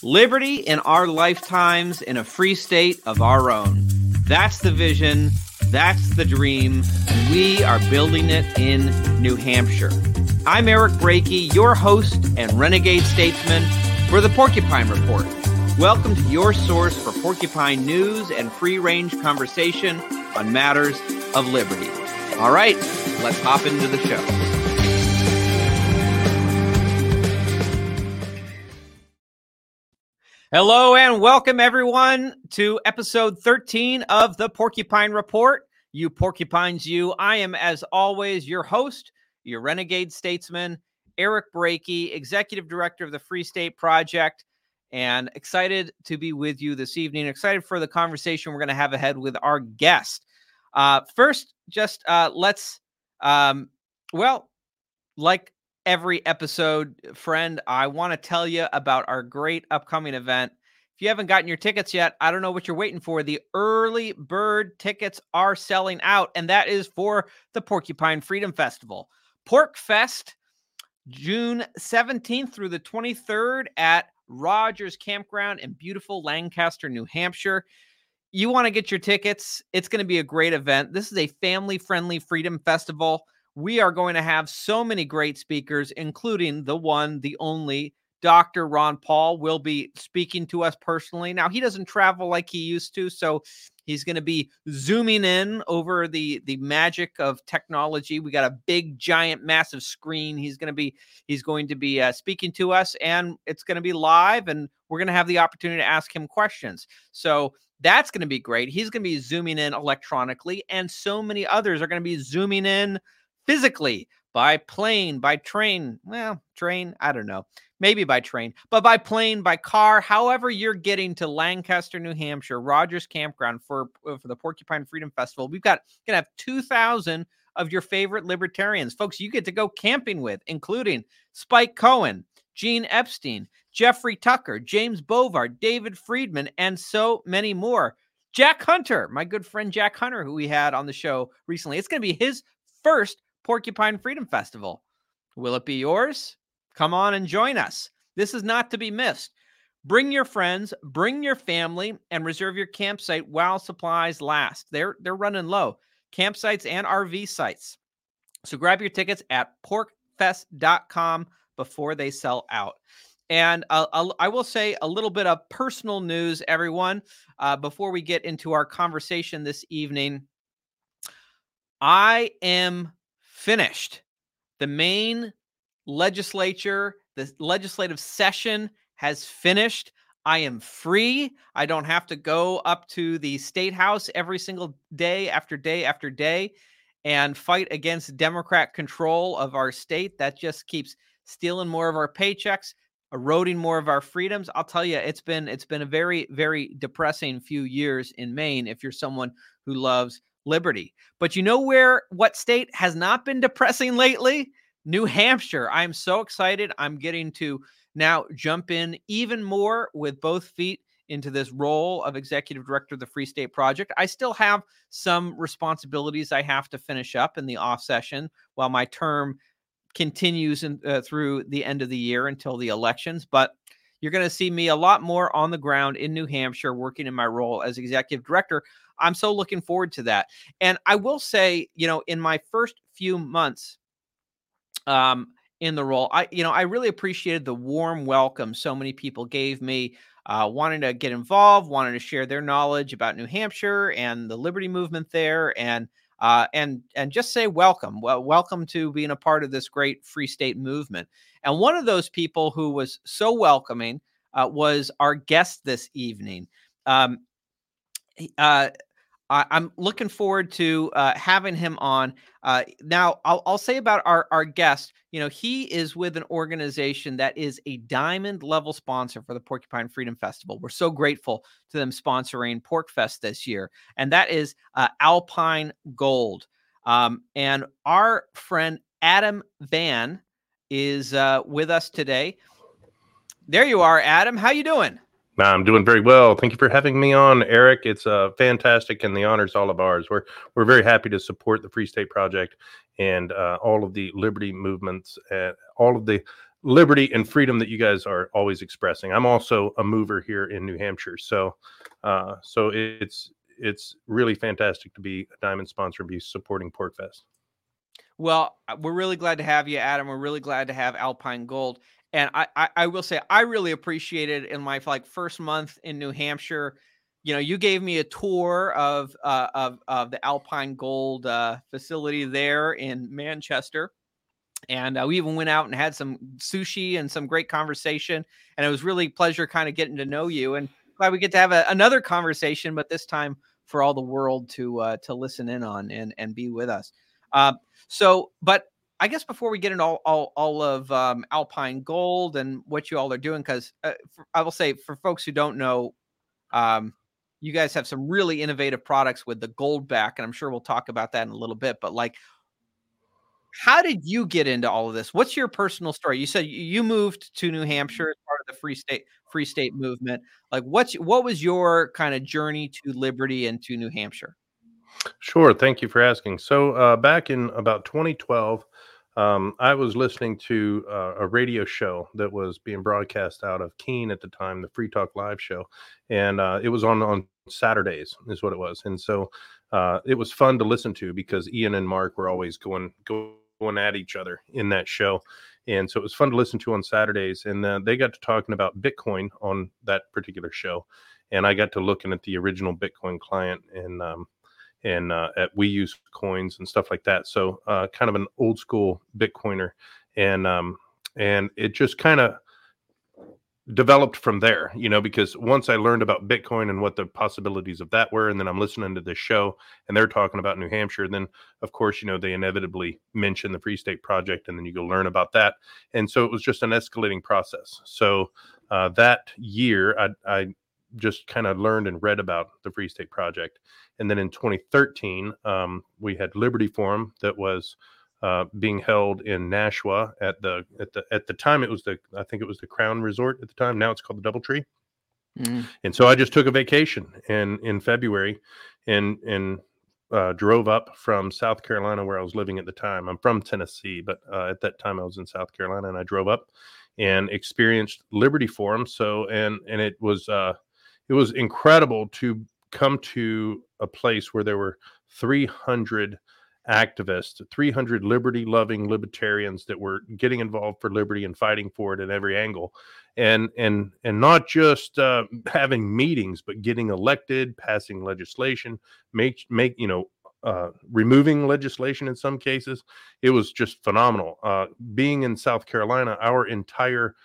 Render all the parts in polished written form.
Liberty in our lifetimes in a free state of our own. That's the vision. That's the dream. And we are building it in New Hampshire. I'm Eric Brakey, your host and renegade statesman for the Porcupine Report. Welcome to your source for porcupine news and free-range conversation on matters of liberty. All right, let's hop into the show. Hello and welcome everyone to episode 13 of the Porcupine Report. You porcupines, you. I am, as always, your host, your renegade statesman, Eric Brakey, executive director of the Free State Project, and excited to be with you this evening. Excited for the conversation we're going to have ahead with our guest. First, just let's, like every episode, friend, I want to tell you about our great upcoming event. If you haven't gotten your tickets yet, I don't know what you're waiting for. The early bird tickets are selling out, and that is for the Porcupine Freedom Festival. PorcFest, June 17th through the 23rd at Rogers Campground in beautiful Lancaster, New Hampshire. You want to get your tickets. It's going to be a great event. This is a family-friendly freedom festival. We are going to have so many great speakers, including the one, the only, Dr. Ron Paul will be speaking to us personally. Now, he doesn't travel like he used to, so he's going to be zooming in over the magic of technology. We got a big, giant, massive screen. He's going to be speaking to us, and it's going to be live, and we're going to have the opportunity to ask him questions. So that's going to be great. He's going to be zooming in electronically, and so many others are going to be zooming in physically, by plane, by train. Well, train, I don't know. Maybe by train, but by plane, by car, however you're getting to Lancaster, New Hampshire, Rogers Campground for the Porcupine Freedom Festival. We're going to have 2,000 of your favorite libertarians. Folks, you get to go camping with, including Spike Cohen, Gene Epstein, Jeffrey Tucker, James Bovard, David Friedman, and so many more. Jack Hunter, my good friend Jack Hunter, who we had on the show recently. It's going to be his first Porcupine Freedom Festival. Will it be yours? Come on and join us. This is not to be missed. Bring your friends, bring your family, and reserve your campsite while supplies last. They're running low. Campsites and RV sites. So grab your tickets at porcfest.com before they sell out. And I will say a little bit of personal news, everyone, before we get into our conversation this evening. I am finished. The Maine legislature, the legislative session has finished. I am free. I don't have to go up to the state house every single day after day after day and fight against Democrat control of our state. That just keeps stealing more of our paychecks, eroding more of our freedoms. I'll tell you, it's been a very, very depressing few years in Maine if you're someone who loves liberty. But you know what state has not been depressing lately? New Hampshire. I'm so excited. I'm getting to now jump in even more with both feet into this role of executive director of the Free State Project. I still have some responsibilities I have to finish up in the off session while my term continues through the end of the year until the elections. But you're going to see me a lot more on the ground in New Hampshire, working in my role as executive director. I'm so looking forward to that. And I will say, in my first few months in the role, I really appreciated the warm welcome so many people gave me, wanting to get involved, wanting to share their knowledge about New Hampshire and the liberty movement there, and just say welcome. Well, welcome to being a part of this great Free State movement. And one of those people who was so welcoming was our guest this evening. I'm looking forward to having him on. Now, I'll say about our guest, he is with an organization that is a diamond level sponsor for the Porcupine Freedom Festival. We're so grateful to them sponsoring PorcFest this year, and that is Alpine Gold. And our friend Adam Van is with us today. There you are, Adam. How you doing? I'm doing very well. Thank you for having me on, Eric. It's fantastic, and the honor's all of ours. We're very happy to support the Free State Project and all of the liberty movements, all of the liberty and freedom that you guys are always expressing. I'm also a mover here in New Hampshire, so it's really fantastic to be a Diamond sponsor and be supporting PorcFest. Well, we're really glad to have you, Adam. We're really glad to have Alpine Gold. And I will say I really appreciated in my first month in New Hampshire. You gave me a tour of the Alpine Gold facility there in Manchester, and we even went out and had some sushi and some great conversation. And it was really a pleasure kind of getting to know you. And glad we get to have another conversation, but this time for all the world to listen in on and be with us. But I guess before we get into all of Alpine Gold and what you all are doing, because I will say for folks who don't know, you guys have some really innovative products with the Goldback, and I'm sure we'll talk about that in a little bit. But how did you get into all of this? What's your personal story? You said you moved to New Hampshire as part of the Free State movement. What was your kind of journey to liberty and to New Hampshire? Sure. Thank you for asking. So back in about 2012, I was listening to a radio show that was being broadcast out of Keene at the time, the Free Talk Live show. And it was on Saturdays is what it was. And so it was fun to listen to because Ian and Mark were always going at each other in that show. And so it was fun to listen to on Saturdays. And they got to talking about Bitcoin on that particular show. And I got to looking at the original Bitcoin client and we use coins and stuff like that. So kind of an old school Bitcoiner. And it just kind of developed from there, because once I learned about Bitcoin and what the possibilities of that were, and then I'm listening to this show and they're talking about New Hampshire, then of course, they inevitably mention the Free State Project, and then you go learn about that. And so it was just an escalating process. So that year I just kind of learned and read about the Free State Project. And then in 2013, we had Liberty Forum that was being held in Nashua at the time. I think it was the Crown Resort at the time. Now it's called the DoubleTree. Mm. And so I just took a vacation in February and drove up from South Carolina, where I was living at the time. I'm from Tennessee, but at that time I was in South Carolina, and I drove up and experienced Liberty Forum. So and it was incredible to come to a place where there were 300 activists, 300 liberty-loving libertarians that were getting involved for liberty and fighting for it at every angle, and not just having meetings, but getting elected, passing legislation, removing legislation in some cases. It was just phenomenal. Being in South Carolina, our entire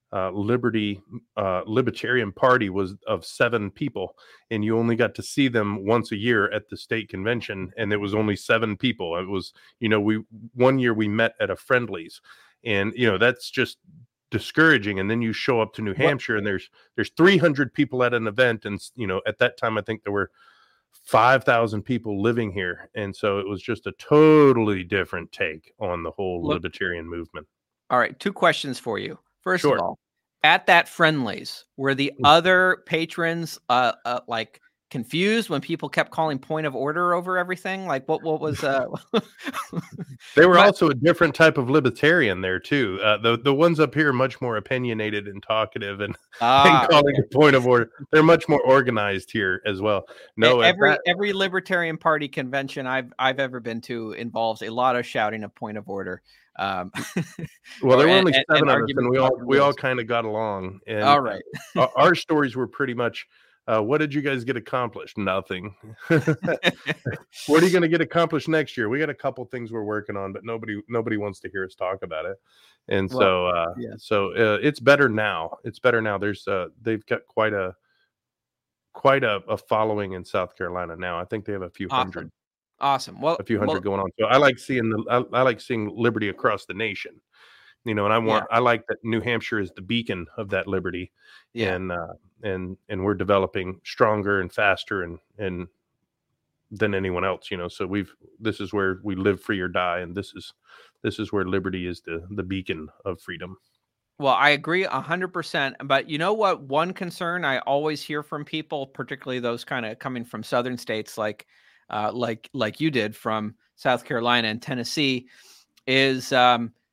Libertarian Party was of 7 people, and you only got to see them once a year at the state convention, and there was only 7 people. It was, one year we met at a Friendly's, and that's just discouraging. And then you show up to New Hampshire and there's 300 people at an event, and at that time I think there were 5,000 people living here, and so it was just a totally different take on the whole libertarian movement. All right, 2 questions for you. First of all, at that Friendly's, were the other patrons confused when people kept calling point of order over everything? What was They were also a different type of libertarian there too. The ones up here are much more opinionated and talkative and calling a point of order. They're much more organized here as well. No, every Libertarian Party convention I've ever been to involves a lot of shouting a point of order. Well, there were only 7 of us, and we all kind of got along. And all right, our stories were pretty much, what did you guys get accomplished? Nothing. What are you going to get accomplished next year? We got a couple things we're working on, but nobody wants to hear us talk about it. And so it's better now. It's better now. There's they've got quite a following in South Carolina now. I think they have a few hundred. Awesome. Well, a few hundred going on. So I like seeing I like seeing liberty across the nation, and I like that New Hampshire is the beacon of that liberty. Yeah. And we're developing stronger and faster and than anyone else, so this is where we live free or die. And this is where liberty is the beacon of freedom. Well, I agree 100%. But you know what? One concern I always hear from people, particularly those kind of coming from southern states, like you did from South Carolina and Tennessee, is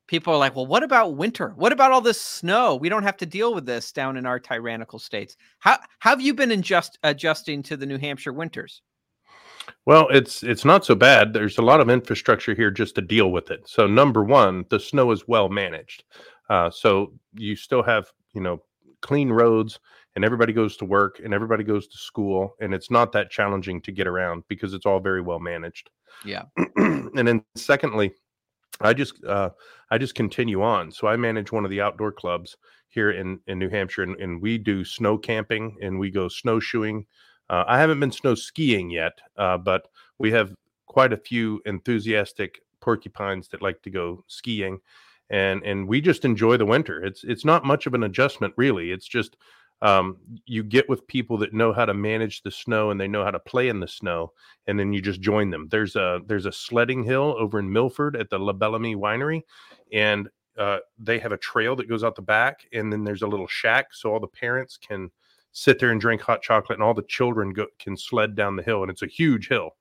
People are like, well, what about winter? What about all this snow? We don't have to deal with this down in our tyrannical states. How have you been adjusting to the New Hampshire winters? Well, it's not so bad. There's a lot of infrastructure here just to deal with it. So number one, the snow is well managed. So you still have, clean roads, and everybody goes to work and everybody goes to school, and it's not that challenging to get around because it's all very well managed. Yeah. And then secondly, I just continue on. So I manage one of the outdoor clubs here in New Hampshire, and we do snow camping and we go snowshoeing. I haven't been snow skiing yet, but we have quite a few enthusiastic porcupines that like to go skiing, and we just enjoy the winter. It's not much of an adjustment, really. It's just you get with people that know how to manage the snow and they know how to play in the snow, and then you just join them. There's a sledding hill over in Milford at the La Bellamy Winery, and they have a trail that goes out the back, and then there's a little shack so all the parents can sit there and drink hot chocolate, and all the children can sled down the hill, and it's a huge hill.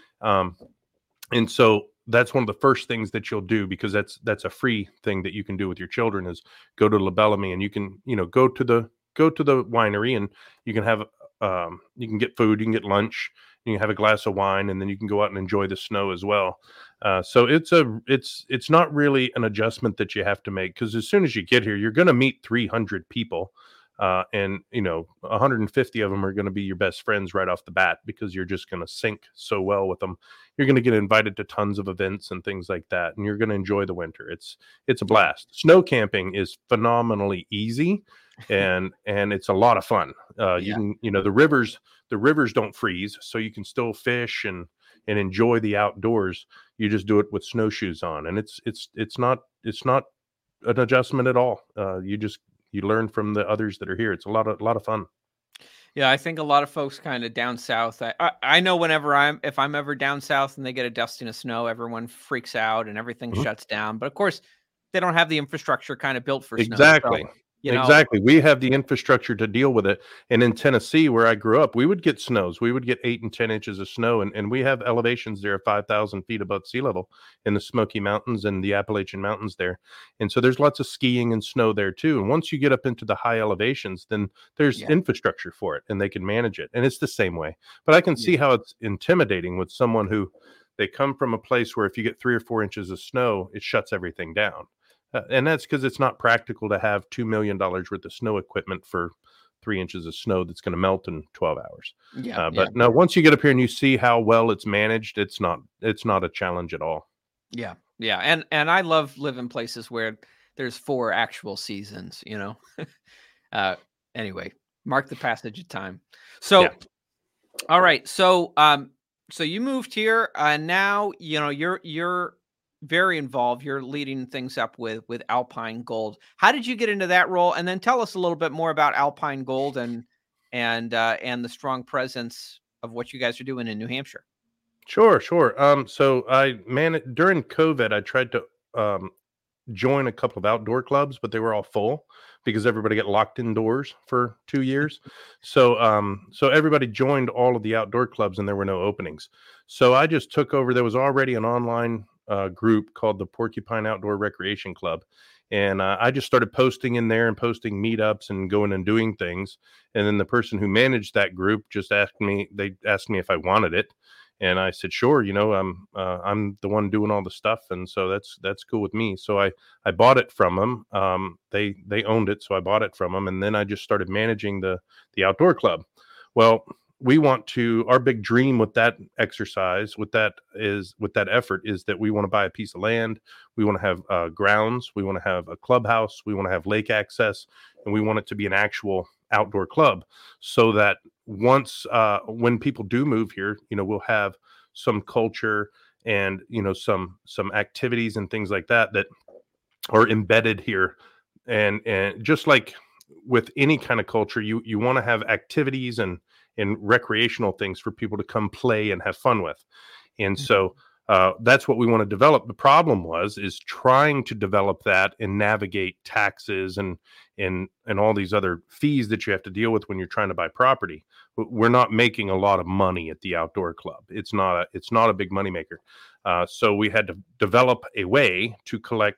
And so that's one of the first things that you'll do, because that's a free thing that you can do with your children, is go to La Bellamy, and you can, go to the winery, and you can have you can get food, you can get lunch, you can have a glass of wine, and then you can go out and enjoy the snow as well. So it's not really an adjustment that you have to make, because as soon as you get here, you're going to meet 300 people. And 150 of them are going to be your best friends right off the bat, because you're just going to sync so well with them. You're going to get invited to tons of events and things like that, and you're going to enjoy the winter. It's a blast. Snow camping is phenomenally easy, and it's a lot of fun. You can, the rivers don't freeze, so you can still fish and enjoy the outdoors. You just do it with snowshoes on, and it's not an adjustment at all. You learn from the others that are here. It's a lot of fun. Yeah, I think a lot of folks kind of down south. I know if I'm ever down south and they get a dusting of snow, everyone freaks out and everything shuts down. But of course, they don't have the infrastructure kind of built for snow. Exactly. So, exactly. We have the infrastructure to deal with it. And in Tennessee, where I grew up, we would get snows. We would get 8 and 10 inches of snow. And we have elevations there of 5,000 feet above sea level in the Smoky Mountains and the Appalachian Mountains there. And so there's lots of skiing and snow there too. And once you get up into the high elevations, then there's infrastructure for it, and they can manage it. And it's the same way. But I can see how it's intimidating with someone who, they come from a place where if you get 3 or 4 inches of snow, it shuts everything down. And that's because it's not practical to have $2 million worth of snow equipment for 3 inches of snow that's going to melt in 12 hours. But no, once you get up here and you see how well it's managed, it's not a challenge at all. Yeah. Yeah. And I love living places where there's 4 actual seasons, anyway, mark the passage of time. So, all right. So, so you moved here, and now, you're very involved. You're leading things up with Alpine Gold. How did you get into that role? And then tell us a little bit more about Alpine Gold and the strong presence of what you guys are doing in New Hampshire. Sure. So during COVID, I tried to join a couple of outdoor clubs, but they were all full because everybody got locked indoors for 2 years. So everybody joined all of the outdoor clubs, and there were no openings. So I just took over. There was already an online group called the Porcupine Outdoor Recreation Club. And I just started posting in there and posting meetups and going and doing things. And then the person who managed that group just asked me if I wanted it. And I said, sure, I'm the one doing all the stuff. And so that's cool with me. So I bought it from them. They owned it. So I bought it from them. And then I just started managing the outdoor club. Well, our big dream with that exercise, with that effort, is that we want to buy a piece of land. We want to have grounds. We want to have a clubhouse. We want to have lake access, and we want it to be an actual outdoor club, so that when people do move here, we'll have some culture and, some activities and things like that are embedded here. And just like with any kind of culture, you want to have activities and recreational things for people to come play and have fun with. And so that's what we want to develop. The problem is trying to develop that and navigate taxes and all these other fees that you have to deal with when you're trying to buy property. We're not making a lot of money at the outdoor club. It's not a big money maker. So we had to develop a way to collect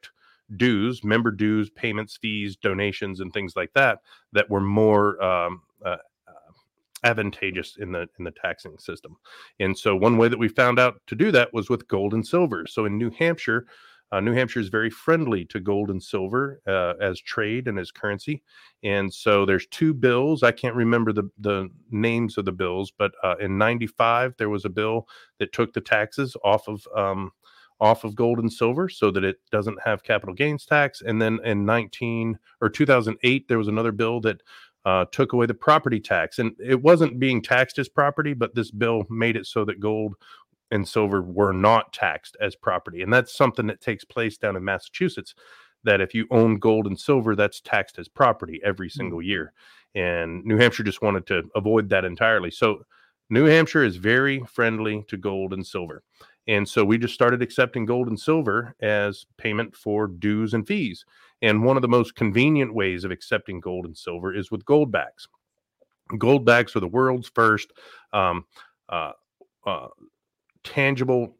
dues, member dues, payments, fees, donations, and things like that that were more advantageous in the taxing system. And so one way that we found out to do that was with gold and silver. So in New Hampshire is very friendly to gold and silver as trade and as currency. And so there's two bills. I can't remember the names of the bills, but in 95, there was a bill that took the taxes off of gold and silver so that it doesn't have capital gains tax. And then in 2008, there was another bill that took away the property tax. And it wasn't being taxed as property, but this bill made it so that gold and silver were not taxed as property. And that's something that takes place down in Massachusetts, that if you own gold and silver, that's taxed as property every single year. And New Hampshire just wanted to avoid that entirely. So New Hampshire is very friendly to gold and silver. And so we just started accepting gold and silver as payment for dues and fees. And one of the most convenient ways of accepting gold and silver is with gold backs. Gold backs are the world's first tangible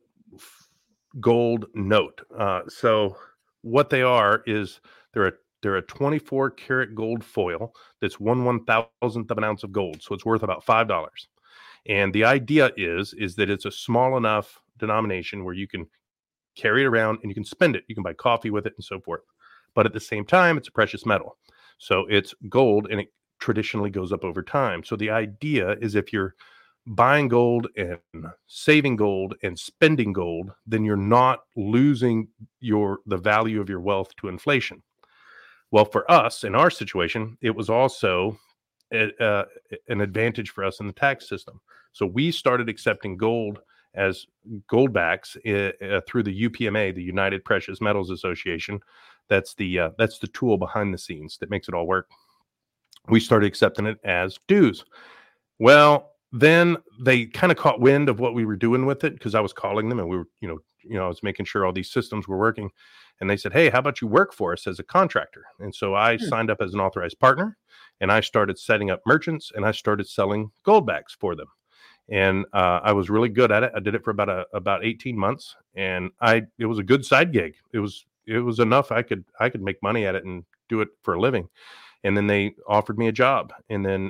gold note. So what they are is they're a 24 karat gold foil that's 1/1000th of an ounce of gold. So it's worth about $5. And the idea is that it's a small enough denomination where you can carry it around and you can spend it. You can buy coffee with it and so forth. But at the same time, it's a precious metal. So it's gold, and it traditionally goes up over time. So the idea is if you're buying gold and saving gold and spending gold, then you're not losing the value of your wealth to inflation. Well, for us, in our situation, it was also an advantage for us in the tax system. So we started accepting gold as gold backs through the UPMA, the United Precious Metals Association. That's the tool behind the scenes that makes it all work. We started accepting it as dues. Well, then they kind of caught wind of what we were doing with it, because I was calling them and we were, I was making sure all these systems were working. And they said, "Hey, how about you work for us as a contractor?" And so I signed up as an authorized partner, and I started setting up merchants, and I started selling gold backs for them. And I was really good at it. I did it for about 18 months, and it was a good side gig. It was enough I could make money at it and do it for a living. And then they offered me a job. And then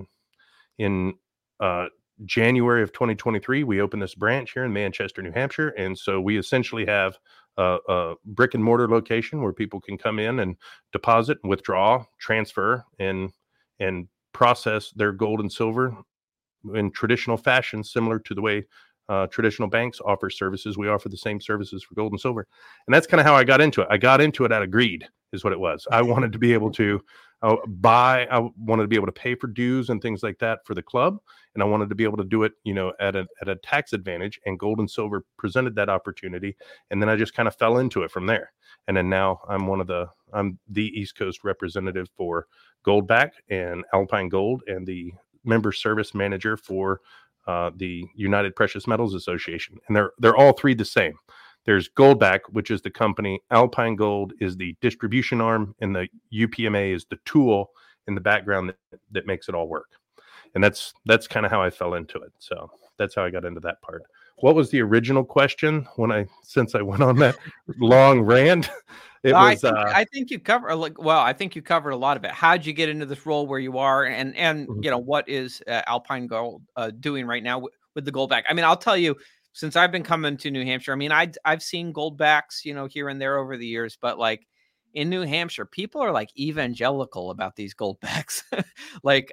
in January of 2023, we opened this branch here in Manchester, New Hampshire. And so we essentially have a brick and mortar location where people can come in and deposit, withdraw, transfer, and process their gold and silver in traditional fashion, similar to the way traditional banks offer services. We offer the same services for gold and silver. And that's kind of how I got into it. I got into it out of greed, is what it was. I wanted to be able to I wanted to be able to pay for dues and things like that for the club. And I wanted to be able to do it, at a tax advantage, and gold and silver presented that opportunity. And then I just kind of fell into it from there. And then now I'm the East Coast representative for Goldback and Alpine Gold, and the member service manager for the United Precious Metals Association. And they're all three the same. There's Goldback, which is the company. Alpine Gold is the distribution arm, and the UPMA is the tool in the background that makes it all work. And that's kind of how I fell into it. So that's how I got into that part. What was the original question since I went on that long rant? I think you cover I think you covered a lot of it. How'd you get into this role where you are, and what is Alpine Gold doing right now with the Goldback? I mean, I'll tell you, since I've been coming to New Hampshire, I mean, I've seen Goldbacks, here and there over the years, but like in New Hampshire, people are like evangelical about these Goldbacks. Like,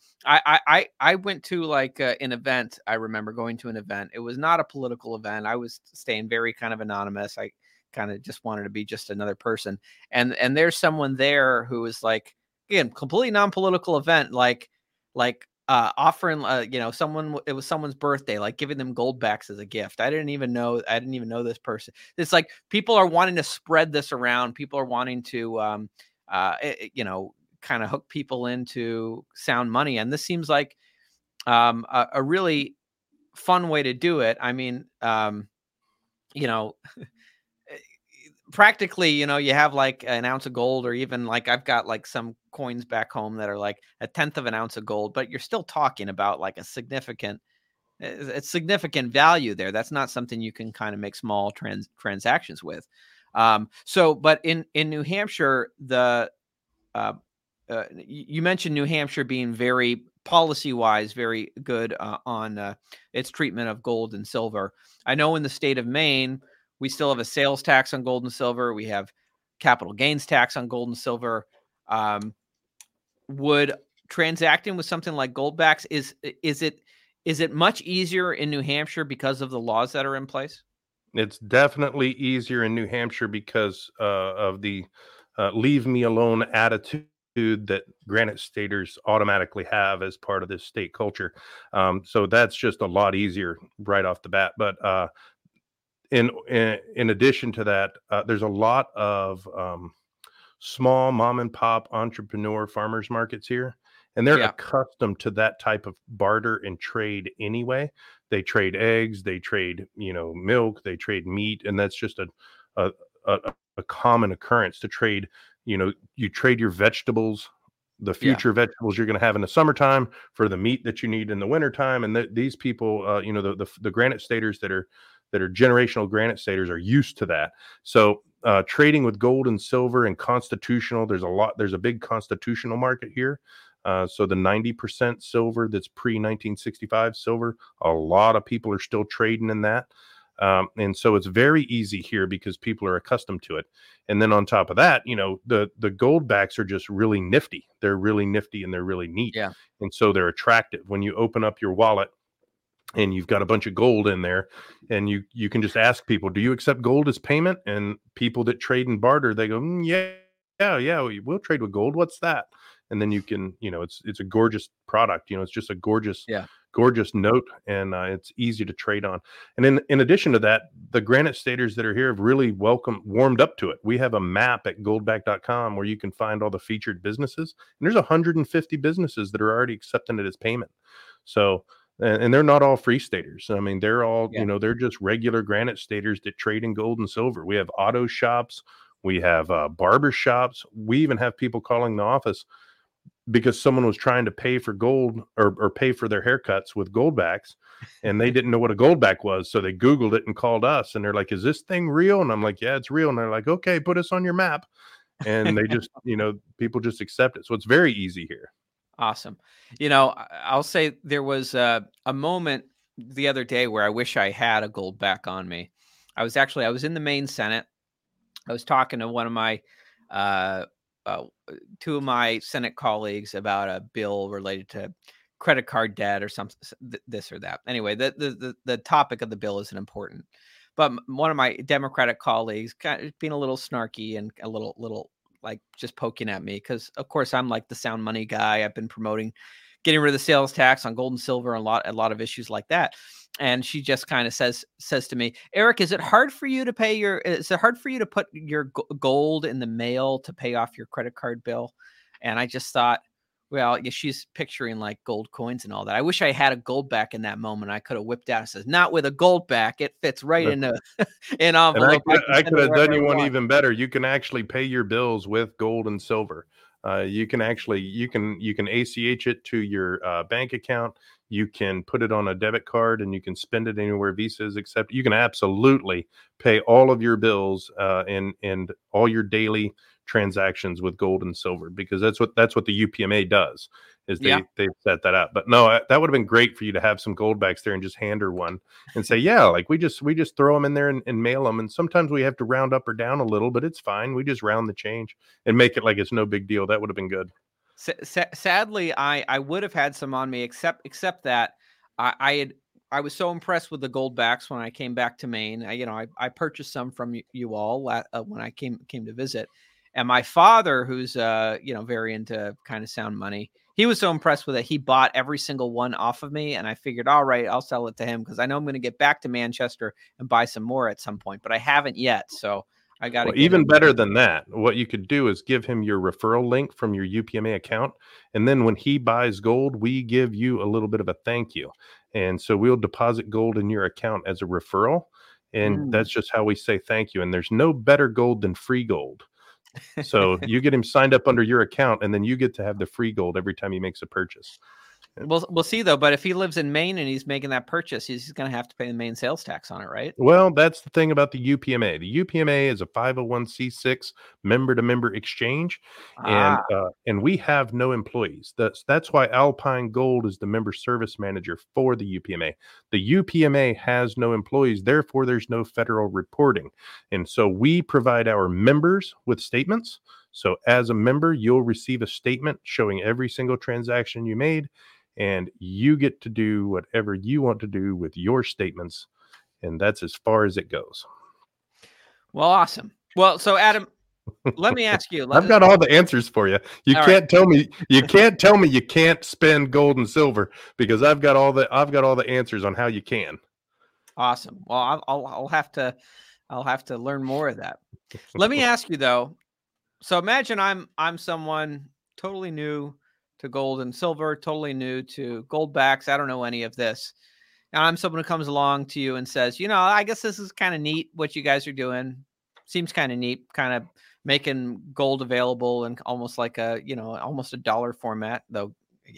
I went to like an event. I remember going to an event. It was not a political event. I was staying very kind of anonymous. I kind of just wanted to be just another person. And there's someone there who is like, again, completely non-political event, like offering, it was someone's birthday, like giving them Goldbacks as a gift. I didn't even know this person. It's like people are wanting to spread this around. People are wanting to, kind of hook people into sound money. And this seems like a really fun way to do it. I mean, practically, you have like an ounce of gold, or even like I've got like some coins back home that are like 1/10 of an ounce of gold, but you're still talking about like a significant value there. That's not something you can kind of make small transactions with. But in New Hampshire, you mentioned New Hampshire being very policy-wise very good on its treatment of gold and silver. I know in the state of Maine, we still have a sales tax on gold and silver. We have capital gains tax on gold and silver. Would transacting with something like Goldbacks is it much easier in New Hampshire because of the laws that are in place? It's definitely easier in New Hampshire because of the leave me alone attitude that Granite Staters automatically have as part of this state culture. So that's just a lot easier right off the bat. But in addition to that, there's a lot of small mom and pop entrepreneur farmers markets here, and they're accustomed to that type of barter and trade anyway. They trade eggs, they trade milk, they trade meat, and that's just a common occurrence to trade. You trade your vegetables, the future vegetables you're going to have in the summertime for the meat that you need in the wintertime. And these people, the Granite Staters that are generational Granite Staters are used to that. So trading with gold and silver and constitutional, there's a big constitutional market here. So the 90% silver that's pre-1965 silver, a lot of people are still trading in that. And so it's very easy here because people are accustomed to it. And then on top of that, the Goldbacks are just really nifty. They're really nifty and they're really neat. Yeah. And so they're attractive. When you open up your wallet and you've got a bunch of gold in there, and you can just ask people, do you accept gold as payment? And people that trade and barter, they go, yeah, we'll trade with gold. What's that? And then you can, it's a gorgeous product. It's just a gorgeous note, and it's easy to trade on. And in addition to that, the Granite Staters that are here have really warmed up to it. We have a map at goldback.com where you can find all the featured businesses, and there's 150 businesses that are already accepting it as payment. So, and they're not all free staters. I mean, they're all, they're just regular Granite Staters that trade in gold and silver. We have auto shops. We have barber shops. We even have people calling the office because someone was trying to pay for gold or pay for their haircuts with Goldbacks, and they didn't know what a Goldback was. So they Googled it and called us, and they're like, is this thing real? And I'm like, yeah, it's real. And they're like, okay, put us on your map. And they just, people just accept it. So it's very easy here. Awesome. I'll say there was a moment the other day where I wish I had a Goldback on me. I was in the Maine Senate. I was talking to one of my two of my Senate colleagues about a bill related to credit card debt or something, this or that. Anyway, the topic of the bill isn't important, but one of my Democratic colleagues kind of being a little snarky and a little like just poking at me because, of course, I'm like the sound money guy. I've been promoting getting rid of the sales tax on gold and silver and a lot of issues like that. And she just kind of says to me, Eric, is it hard for you to put your gold in the mail to pay off your credit card bill? And I just thought, well, yeah, she's picturing like gold coins and all that. I wish I had a Goldback in that moment. I could have whipped out and says, not with a Goldback. It fits right in an envelope. And I could have done you one even better. You can actually pay your bills with gold and silver. You can ACH it to your bank account. You can put it on a debit card and you can spend it anywhere Visa is accepted. You can absolutely pay all of your bills and all your daily transactions with gold and silver, because that's what the UPMA does, is they set that up. But no, that would have been great for you to have some Goldbacks there and just hand her one and say, yeah, like we just throw them in there and mail them. And sometimes we have to round up or down a little, but it's fine. We just round the change and make it like it's no big deal. That would have been good. Sadly, I would have had some on me, except that I was so impressed with the Goldbacks when I came back to Maine. I purchased some from you all when I came to visit. And my father, who's very into kind of sound money, he was so impressed with it. He bought every single one off of me, and I figured, all right, I'll sell it to him because I know I'm going to get back to Manchester and buy some more at some point, but I haven't yet. So I got to even better than that. What you could do is give him your referral link from your UPMA account, and then when he buys gold, we give you a little bit of a thank you, and so we'll deposit gold in your account as a referral, and that's just how we say thank you. And there's no better gold than free gold. So you get him signed up under your account, and then you get to have the free gold every time he makes a purchase. We'll see though. But if he lives in Maine and he's making that purchase, he's going to have to pay the Maine sales tax on it, right? Well, that's the thing about the UPMA. The UPMA is a 501c6 member-to-member exchange, and Ah, and we have no employees. That's why Alpine Gold is the member service manager for the UPMA. The UPMA has no employees, therefore there's no federal reporting, and so we provide our members with statements. So as a member, you'll receive a statement showing every single transaction you made, and you get to do whatever you want to do with your statements, and that's as far as it goes. well, awesome. Well, so Adam, let me ask you. I've got all the answers for you. You All can't tell me you can't spend gold and silver, because I've got all the answers on how you can. Awesome. Well, I'll have to learn more of that. Let me ask you though. So imagine I'm someone totally new to gold and silver, totally new to gold backs. I don't know any of this. And I'm someone who comes along to you and says, I guess this is kind of neat what you guys are doing. Seems kind of neat, kind of making gold available and almost like almost a dollar format, though,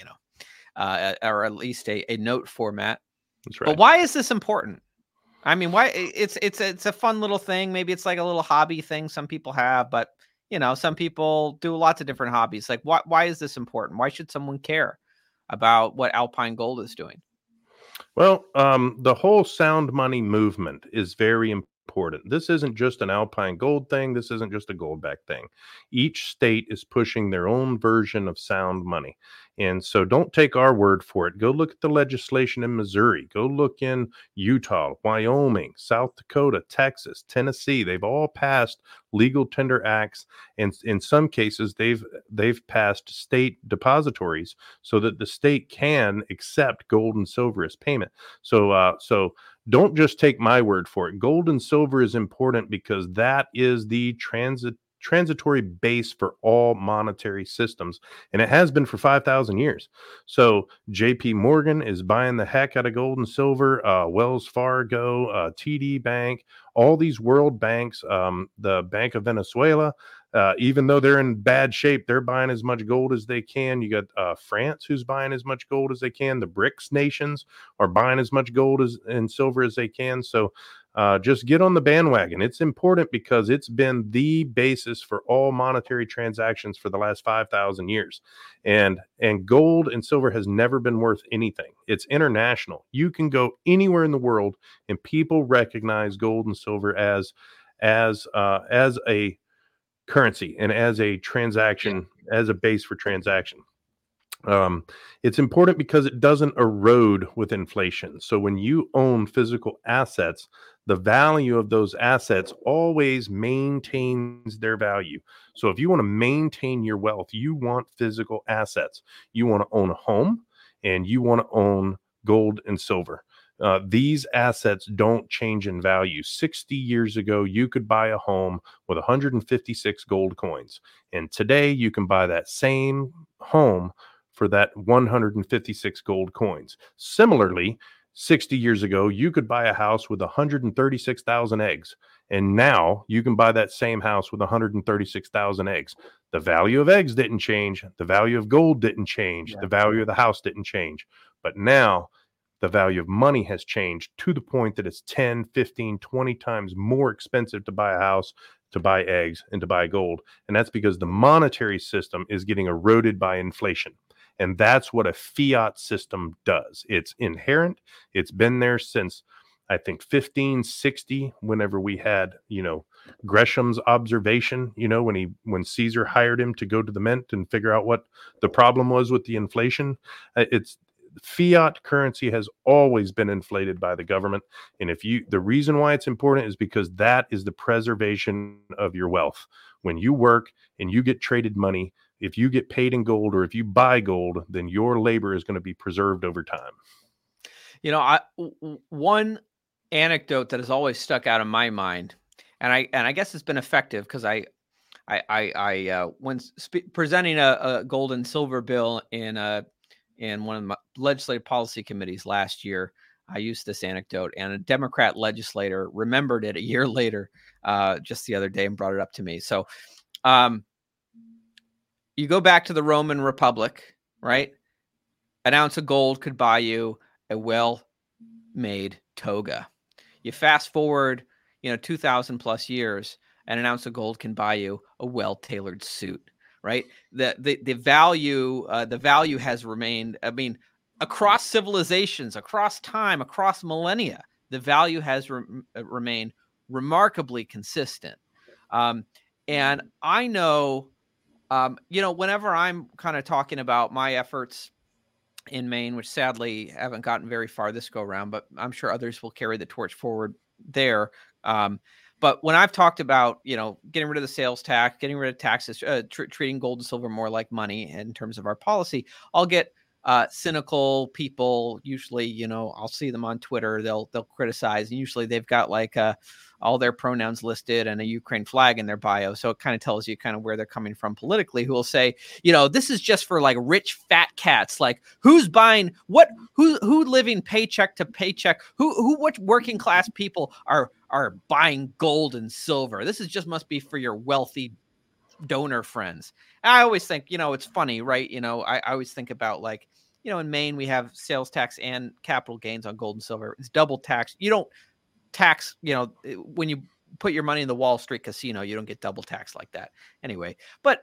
or at least a note format. That's right. But why is this important? I mean, why it's a fun little thing. Maybe it's like a little hobby thing some people have, but some people do lots of different hobbies. Like why is this important? Why should someone care about what Alpine Gold is doing? Well, the whole sound money movement is very important. This isn't just an Alpine Gold thing. This isn't just a Goldback thing. Each state is pushing their own version of sound money. And so don't take our word for it. Go look at the legislation in Missouri. Go look in Utah, Wyoming, South Dakota, Texas, Tennessee. They've all passed legal tender acts. And in some cases, they've passed state depositories so that the state can accept gold and silver as payment. So don't just take my word for it. Gold and silver is important because that is the transitory base for all monetary systems, and it has been for 5,000 years. So JP Morgan is buying the heck out of gold and silver. Wells Fargo, TD Bank, all these world banks, the Bank of Venezuela, even though they're in bad shape, they're buying as much gold as they can. You got France, who's buying as much gold as they can. The BRICS nations are buying as much gold and silver as they can. So just get on the bandwagon. It's important because it's been the basis for all monetary transactions for the last 5,000 years. And gold and silver has never been worth anything. It's international. You can go anywhere in the world and people recognize gold and silver as a currency and as a transaction, as a base for transaction. It's important because it doesn't erode with inflation. So when you own physical assets, the value of those assets always maintains their value. So if you want to maintain your wealth, you want physical assets. You want to own a home and you want to own gold and silver. These assets don't change in value. 60 years ago, you could buy a home with 156 gold coins. And today you can buy that same home for that 156 gold coins. Similarly, 60 years ago, you could buy a house with 136,000 eggs. And now you can buy that same house with 136,000 eggs. The value of eggs didn't change. The value of gold didn't change. The value of the house didn't change. But now the value of money has changed to the point that it's 10, 15, 20 times more expensive to buy a house, to buy eggs, and to buy gold. And that's because the monetary system is getting eroded by inflation. And that's what a fiat system does. It's inherent. It's been there since, I think, 1560, whenever we had, Gresham's observation, when Caesar hired him to go to the mint and figure out what the problem was with the inflation. It's fiat currency has always been inflated by the government. And the reason why it's important is because that is the preservation of your wealth. When you work and you get traded money, if you get paid in gold or if you buy gold, then your labor is going to be preserved over time. One anecdote that has always stuck out in my mind, and I guess it's been effective because when presenting a gold and silver bill in one of my legislative policy committees last year, I used this anecdote, and a Democrat legislator remembered it a year later, just the other day, and brought it up to me. So, you go back to the Roman Republic, right? an ounce of gold could buy you a well-made toga. You fast forward, 2,000 plus years, and an ounce of gold can buy you a well-tailored suit, right? The value has remained. I mean, across civilizations, across time, across millennia, the value has remained remarkably consistent. And I know, whenever I'm kind of talking about my efforts in Maine, which sadly haven't gotten very far this go around, but I'm sure others will carry the torch forward there. But when I've talked about, getting rid of the sales tax, getting rid of taxes, treating gold and silver more like money in terms of our policy, I'll get cynical people. Usually, I'll see them on Twitter. They'll criticize, and usually they've got like all their pronouns listed and a Ukraine flag in their bio. So it kind of tells you kind of where they're coming from politically, who will say, this is just for like rich fat cats. Like who's buying what, who living paycheck to paycheck, what working class people are buying gold and silver. This is just must be for your wealthy donor friends. And I always think, it's funny, right? I always think about like, in Maine, we have sales tax and capital gains on gold and silver. It's double tax. You don't tax, when you put your money in the Wall Street casino, you don't get double tax like that anyway. But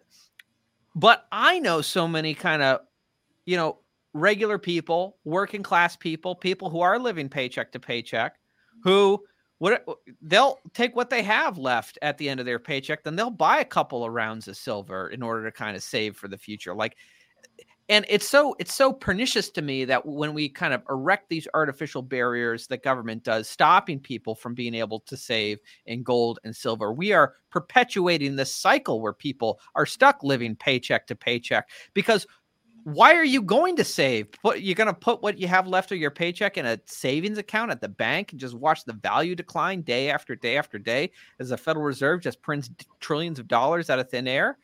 I know so many kind of, regular people, working class people who are living paycheck to paycheck, who they'll take what they have left at the end of their paycheck, then they'll buy a couple of rounds of silver in order to kind of save for the future. And it's so pernicious to me that when we kind of erect these artificial barriers that government does, stopping people from being able to save in gold and silver, we are perpetuating this cycle where people are stuck living paycheck to paycheck. Because why are you going to save? You're going to put what you have left of your paycheck in a savings account at the bank and just watch the value decline day after day after day as the Federal Reserve just prints trillions of dollars out of thin air.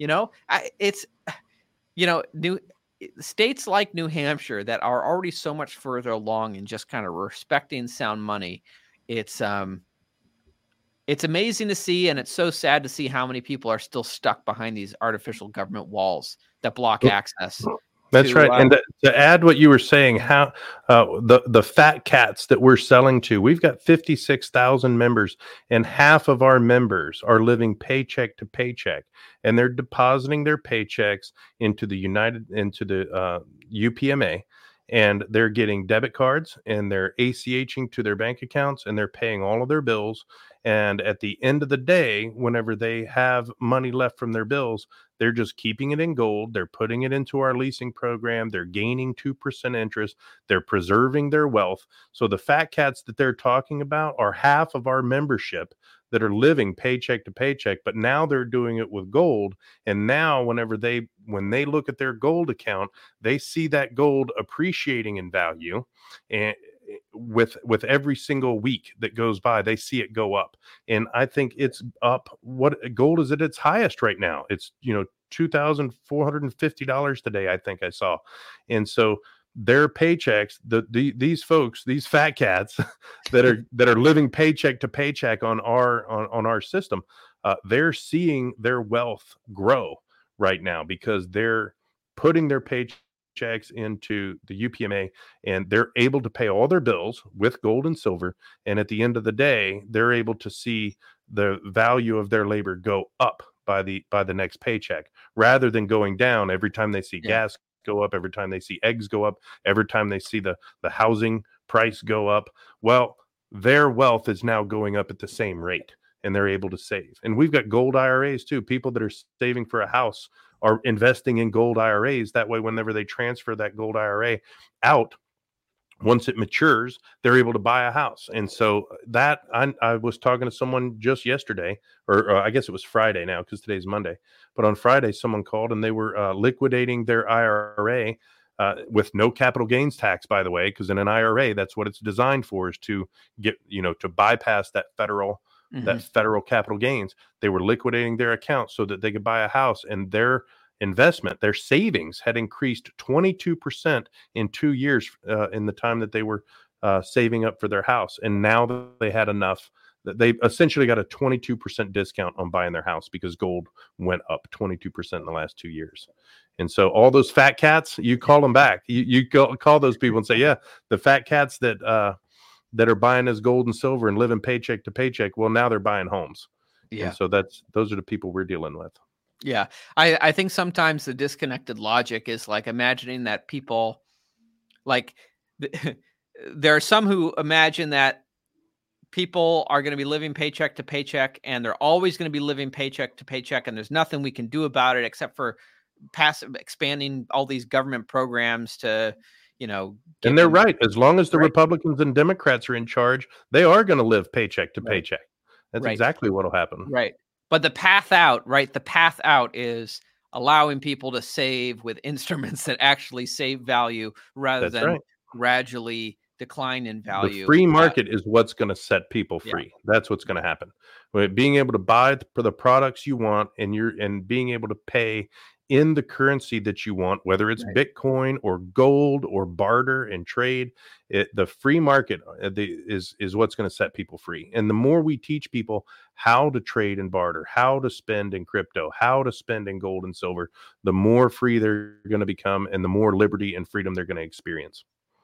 New states like New Hampshire that are already so much further along in just kind of respecting sound money. It's amazing to see, and it's so sad to see how many people are still stuck behind these artificial government walls that block access. That's right. And to add what you were saying, how the fat cats that we're selling to, we've got 56,000 members, and half of our members are living paycheck to paycheck, and they're depositing their paychecks into the UPMA, and they're getting debit cards, and they're ACHing to their bank accounts, and they're paying all of their bills. And at the end of the day, whenever they have money left from their bills, they're just keeping it in gold. They're putting it into our leasing program. They're gaining 2% interest. They're preserving their wealth. So the fat cats that they're talking about are half of our membership that are living paycheck to paycheck, but now they're doing it with gold. And now when they look at their gold account, they see that gold appreciating in value, and with every single week that goes by, they see it go up. And I think it's up. What gold is at its highest right now? It's $2,450 today, I think I saw. And so their paychecks, these folks, these fat cats that are living paycheck to paycheck on our system, they're seeing their wealth grow right now because they're putting their paychecks into the UPMA, and they're able to pay all their bills with gold and silver. And at the end of the day, they're able to see the value of their labor go up by the next paycheck, rather than going down every time they see gas go up, every time they see eggs go up, every time they see the housing price go up. Well, their wealth is now going up at the same rate, and they're able to save. And we've got gold IRAs too. People that are saving for a house are investing in gold IRAs. That way, whenever they transfer that gold IRA out, once it matures, they're able to buy a house. And so that I was talking to someone just yesterday, or I guess it was Friday now because today's Monday. But on Friday, someone called and they were liquidating their IRA with no capital gains tax, by the way, because in an IRA, that's what it's designed for, is to get, to bypass that federal capital gains. They were liquidating their account so that they could buy a house, and their investment, their savings had increased 22% in 2 years in the time that they were saving up for their house. And now they had enough that they essentially got a 22% discount on buying their house because gold went up 22% in the last 2 years. And so all those fat cats, you call them back. You call those people and say, yeah, the fat cats that are buying us gold and silver and living paycheck to paycheck, well, now they're buying homes. And so those are the people we're dealing with. Yeah. I think sometimes the disconnected logic is like imagining that people, like there are some who imagine that people are going to be living paycheck to paycheck and they're always going to be living paycheck to paycheck. And there's nothing we can do about it except for expanding all these government programs to, and they're right. As long as the Republicans and Democrats are in charge, they are going to live paycheck to paycheck. That's exactly what will happen. Right. But the path out, the path out is allowing people to save with instruments that actually save value rather than gradually decline in value. The free market is what's going to set people free. That's what's going to happen. Being able to buy for the products you want and being able to pay in the currency that you want, whether it's Bitcoin or gold or barter and trade, the free market is what's going to set people free. And the more we teach people how to trade and barter, how to spend in crypto, how to spend in gold and silver, the more free they're going to become and the more liberty and freedom they're going to experience.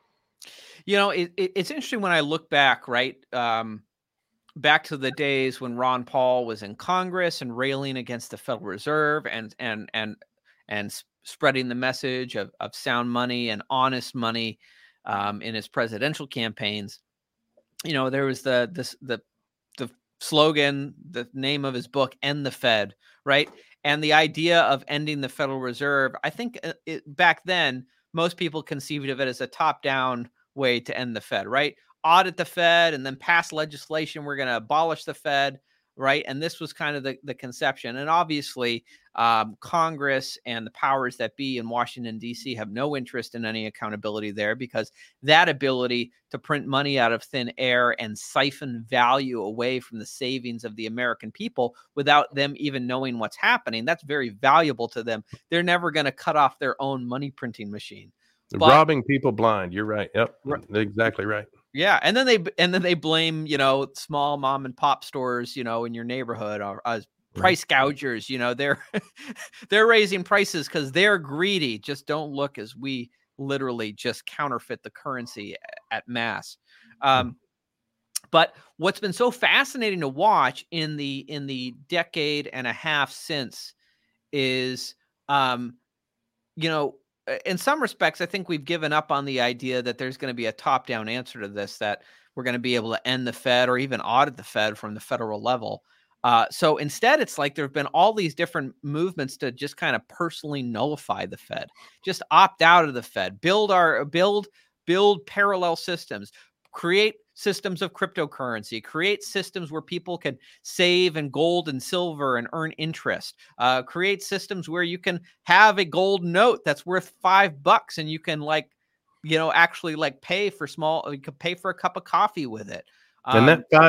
It's interesting when I look back, back to the days when Ron Paul was in Congress and railing against the Federal Reserve and spreading the message of sound money and honest money in his presidential campaigns. There was the slogan, the name of his book, "End the Fed," right? And the idea of ending the Federal Reserve, I think back then most people conceived of it as a top-down way to end the Fed, right? Audit the Fed and then pass legislation. We're going to abolish the Fed, right? And this was kind of the conception. And obviously, Congress and the powers that be in Washington, D.C. have no interest in any accountability there, because that ability to print money out of thin air and siphon value away from the savings of the American people without them even knowing what's happening, that's very valuable to them. They're never going to cut off their own money printing machine. Robbing people blind. You're right. Yep. Exactly right. Yeah. And then they blame, small mom and pop stores, in your neighborhood as price gougers. They're raising prices because they're greedy. Just don't look as we literally just counterfeit the currency at mass. But what's been so fascinating to watch in the decade and a half since is, in some respects, I think we've given up on the idea that there's going to be a top-down answer to this, that we're going to be able to end the Fed or even audit the Fed from the federal level. So instead, it's like there have been all these different movements to just kind of personally nullify the Fed, just opt out of the Fed, build parallel systems, create systems of cryptocurrency, create systems where people can save in gold and silver and earn interest, create systems where you can have a gold note that's worth $5 and you can actually pay for you can pay for a cup of coffee with it. And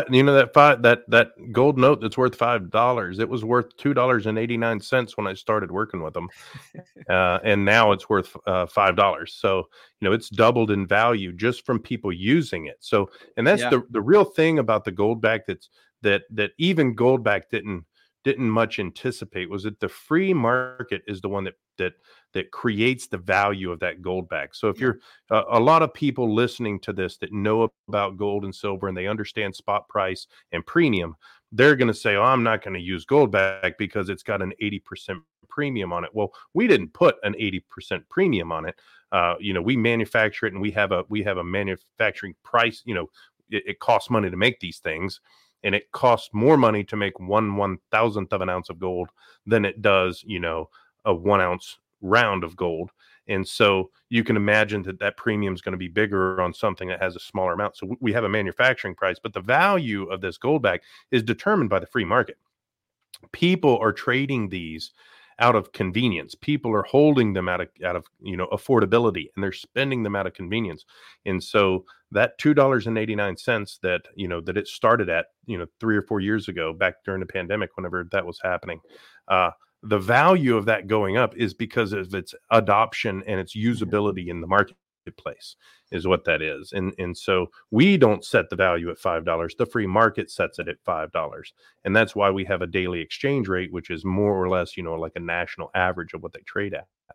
that gold note that's worth $5, it was worth $2.89 when I started working with them, and now it's worth $5. So it's doubled in value just from people using it. So, and that's the real thing about the Goldback that even Goldback didn't much anticipate, was that the free market is the one that creates the value of that Goldback. So if you're a lot of people listening to this that know about gold and silver and they understand spot price and premium, they're going to say, oh, I'm not going to use Goldback because it's got an 80% premium on it. Well, we didn't put an 80% premium on it. We manufacture it and we have a manufacturing price. It costs money to make these things. And it costs more money to make 1/1000th of an ounce of gold than it does, a 1 ounce round of gold. And so you can imagine that premium is going to be bigger on something that has a smaller amount. So we have a manufacturing price, but the value of this Goldback is determined by the free market. People are trading these out of convenience. People are holding them out of affordability, and they're spending them out of convenience. And so that $2.89 that it started at 3 or 4 years ago, back during the pandemic, whenever that was happening, the value of that going up is because of its adoption and its usability in the marketplace is what that is. And so we don't set the value at $5. The free market sets it at $5. And that's why we have a daily exchange rate, which is more or less, like a national average of what they trade at.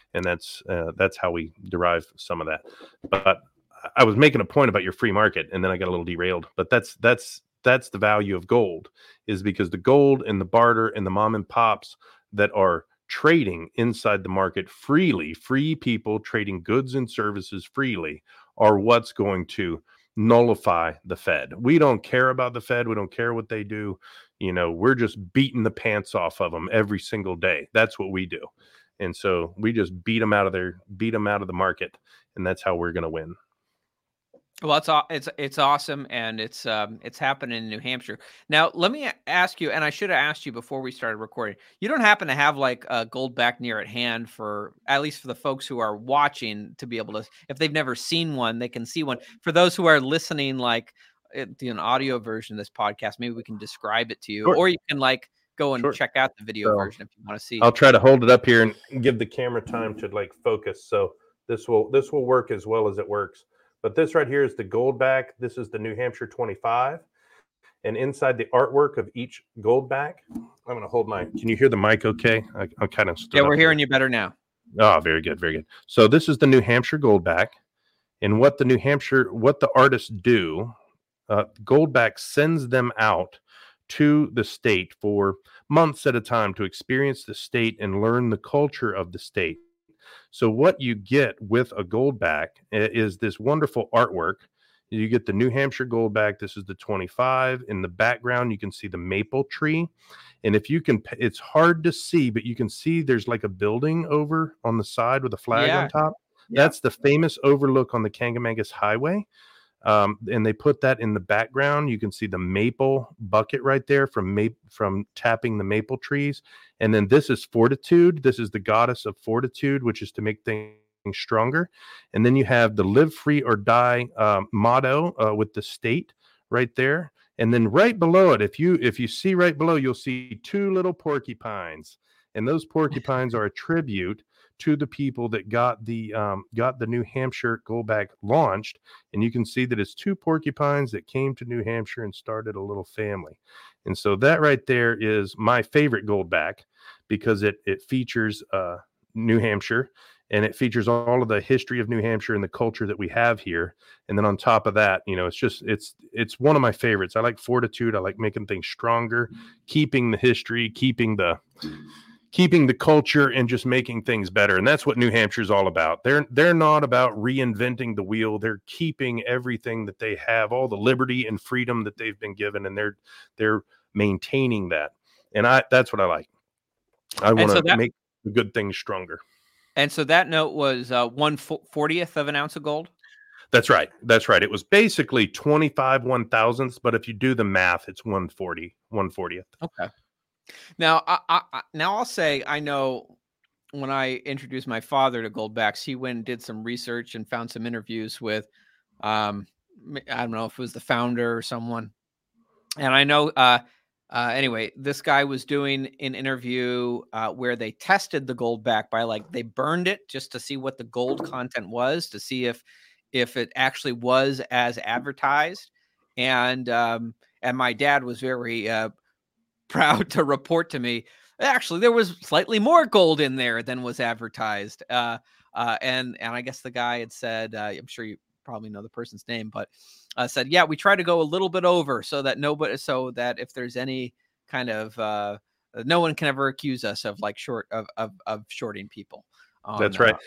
and that's how we derive some of that. But I was making a point about your free market, and then I got a little derailed. But that's the value of gold, is because the gold and the barter and the mom and pops that are trading inside the market freely, free people trading goods and services freely, are what's going to nullify the Fed. We don't care about the Fed. We don't care what they do. We're just beating the pants off of them every single day. That's what we do. And so we just beat them out of the market, and that's how we're going to win. Well, it's awesome, and it's happening in New Hampshire. Now, let me ask you, and I should have asked you before we started recording. You don't happen to have like a Goldback near at hand, for at least for the folks who are watching, to be able to, if they've never seen one, they can see one. For those who are listening, like an audio version of this podcast, maybe we can describe it to you, Sure. Or you can like go and Sure. check out the video version if you want to see. I'll try to hold it up here and give the camera time to like focus. So this will work as well as it works. But this right here is the Goldback. This is the New Hampshire 25. And inside the artwork of each Goldback, I'm going to hold can you hear the mic okay? I'm kind of Yeah, we're hearing you better now. Oh, very good. Very good. So this is the New Hampshire Goldback. And what the artists do, Goldback sends them out to the state for months at a time to experience the state and learn the culture of the state. So what you get with a Goldback is this wonderful artwork. You get the New Hampshire Goldback. This is the 25. In the background, you can see the maple tree. And if you can, it's hard to see, but you can see there's like a building over on the side with a flag on top. Yeah. That's the famous overlook on the Kangamangas Highway. And they put that in the background. You can see the maple bucket right there from tapping the maple trees. And then this is Fortitude. This is the goddess of fortitude, which is to make things stronger. And then you have the live free or die motto with the state right there. And then right below it, if you see right below, you'll see two little porcupines. And those porcupines are a tribute to the people that got the New Hampshire Goldback launched. And you can see that it's two porcupines that came to New Hampshire and started a little family. And so that right there is my favorite Goldback, because it features New Hampshire, and it features all of the history of New Hampshire and the culture that we have here. And then on top of that, it's one of my favorites. I like fortitude. I like making things stronger, keeping the history, keeping the culture, and just making things better. And that's what New Hampshire is all about. They're not about reinventing the wheel. They're keeping everything that they have, all the liberty and freedom that they've been given, and they're maintaining that. And that's what I like. I want to make the good things stronger. And so that note was 1/40th of an ounce of gold? That's right. It was basically 25 1,000ths, but if you do the math, it's 1/40th. Okay. Now, I'll say, I know when I introduced my father to Goldbacks, he went and did some research and found some interviews with, I don't know if it was the founder or someone. And I know, anyway, this guy was doing an interview where they tested the Goldback by they burned it just to see what the gold content was, to see if it actually was as advertised. And my dad was very proud to report to me, actually, there was slightly more gold in there than was advertised. And I guess the guy had said, I'm sure you probably know the person's name, but said, yeah, we try to go a little bit over so that if there's any kind of, no one can ever accuse us of shorting people. That's right.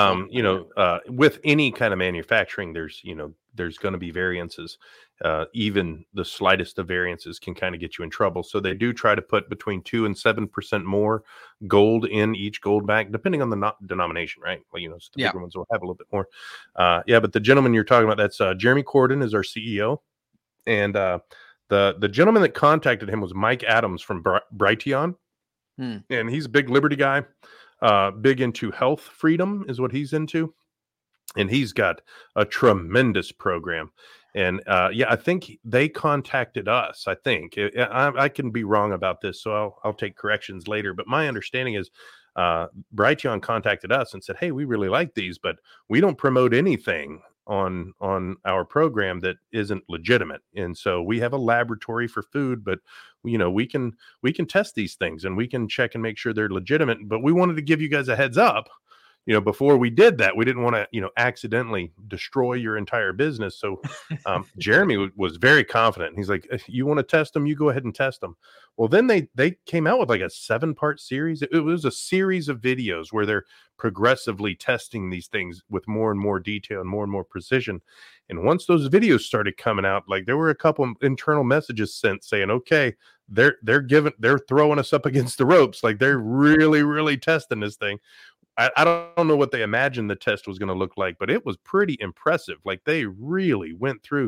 With any kind of manufacturing, there's going to be variances. Even the slightest of variances can kind of get you in trouble. So they do try to put between 2% and 7% more gold in each Goldback, depending on the denomination, right? Well, the bigger ones will have a little bit more. But the gentleman you're talking about, that's Jeremy Corden is our CEO. And the gentleman that contacted him was Mike Adams from Brighteon. And he's a big Liberty guy. Big into health freedom is what he's into. And he's got a tremendous program. And I think they contacted us. I think I can be wrong about this, so I'll take corrections later. But my understanding is Brighteon contacted us and said, hey, we really like these, but we don't promote anything on our program that isn't legitimate. And so we have a laboratory for food, but we can test these things and we can check and make sure they're legitimate. But we wanted to give you guys a heads up, before we did that, we didn't want to, accidentally destroy your entire business. So Jeremy was very confident. He's like, if you want to test them, you go ahead and test them. Well, then they came out with like a 7-part series. It was a series of videos where they're progressively testing these things with more and more detail and more precision. And once those videos started coming out, like there were a couple of internal messages sent saying, okay, they're throwing us up against the ropes. Like they're really testing this thing. I don't know what they imagined the test was going to look like, but it was pretty impressive. Like they really went through.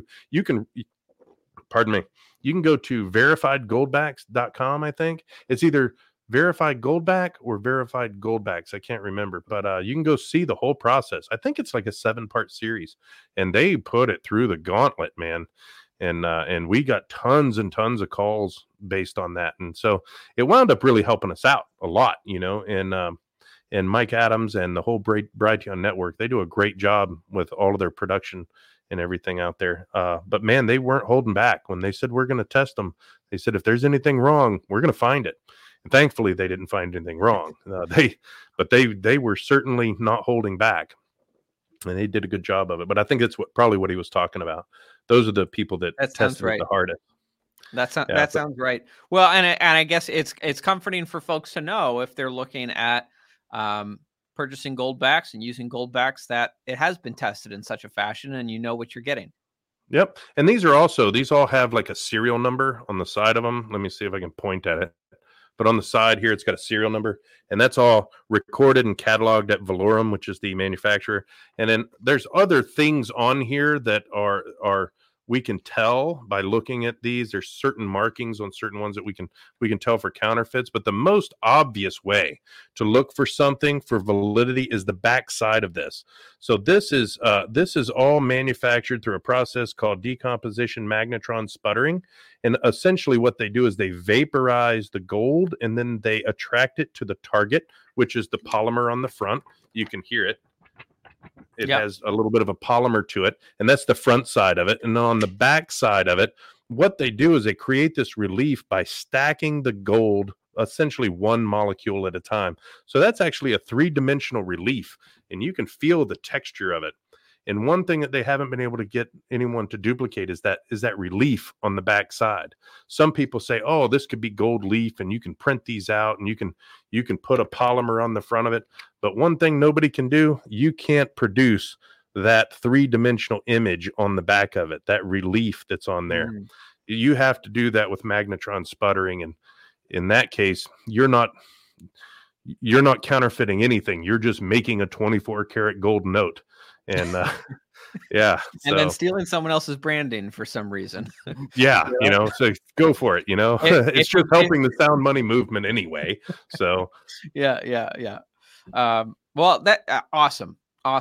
Pardon me, you can go to verifiedgoldbacks.com. I think it's either verified goldback or verified goldbacks. I can't remember, but you can go see the whole process. I think it's like a 7-part series, and they put it through the gauntlet, man. And we got tons and tons of calls based on that. And so it wound up really helping us out a lot, and Mike Adams and the whole Brighteon network, they do a great job with all of their production and everything out there. But man, they weren't holding back when they said, we're going to test them. They said, if there's anything wrong, we're going to find it. And thankfully they didn't find anything wrong. They were certainly not holding back, and they did a good job of it. But I think that's probably what he was talking about. Those are the people that tested it the hardest. That sounds right. Well, and I guess it's comforting for folks to know if they're looking at purchasing Goldbacks and using Goldbacks that it has been tested in such a fashion, and you know what you're getting. Yep. And these all have like a serial number on the side of them. Let me see if I can point at it. But on the side here, it's got a serial number, and that's all recorded and cataloged at Valorum, which is the manufacturer. And then there's other things on here that are we can tell by looking at these. There's certain markings on certain ones that we can tell for counterfeits. But the most obvious way to look for something for validity is the back side of this. So this is all manufactured through a process called decomposition magnetron sputtering. And essentially what they do is they vaporize the gold, and then they attract it to the target, which is the polymer on the front. You can hear it. It has a little bit of a polymer to it, and that's the front side of it. And then on the back side of it, what they do is they create this relief by stacking the gold essentially one molecule at a time. So that's actually a 3-dimensional relief, and you can feel the texture of it. And one thing that they haven't been able to get anyone to duplicate is that relief on the back side. Some people say, oh, this could be gold leaf, and you can print these out, and you can put a polymer on the front of it. But one thing nobody can do, you can't produce that 3-dimensional image on the back of it, that relief that's on there. You have to do that with magnetron sputtering. And in that case, you're not counterfeiting anything. You're just making a 24-karat gold note. And and then stealing someone else's branding for some reason. So go for it. It's just helping the sound money movement anyway. So yeah. Well, that awesome.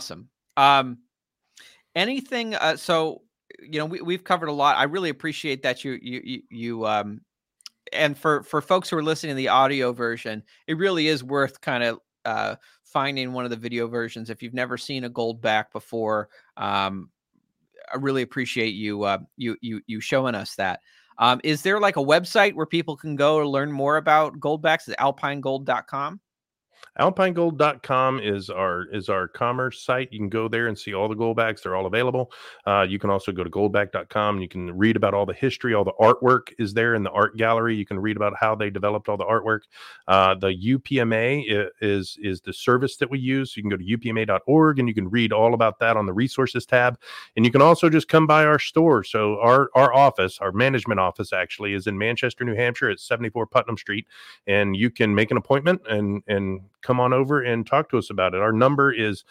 Anything? So we've covered a lot. I really appreciate that you and for folks who are listening to the audio version, it really is worth kind of finding one of the video versions if you've never seen a Goldback before. I really appreciate you showing us that. Is there like a website where people can go to learn more about Goldbacks? Is alpinegold.com? alpinegold.com is our commerce site. You can go there and see all the Goldbacks. They're all available. You can also go to goldback.com. You can read about all the history. All the artwork is there in the art gallery. You can read about how they developed all the artwork. The UPMA is the service that we use. You can go to upma.org and you can read all about that on the resources tab. And you can also just come by our store. So our office, our management office actually is in Manchester, New Hampshire at 74 Putnam Street. And you can make an appointment and come on over and talk to us about it. Our number is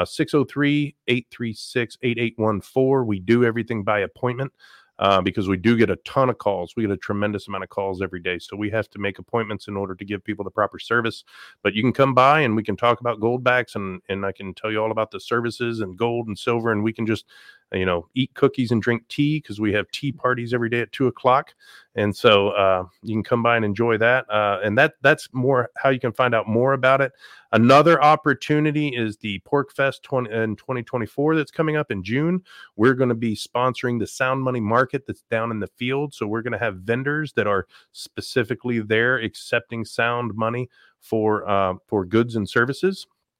603-836-8814. We do everything by appointment because we do get a ton of calls. We get a tremendous amount of calls every day. So we have to make appointments in order to give people the proper service. But you can come by and we can talk about Goldbacks, and I can tell you all about the services and gold and silver, and we can just eat cookies and drink tea because we have tea parties every day at 2:00. And so you can come by and enjoy that. And that's more how you can find out more about it. Another opportunity is the PorcFest in 2024 that's coming up in June. We're going to be sponsoring the Sound Money Market that's down in the field. So we're going to have vendors that are specifically there accepting sound money for goods and services.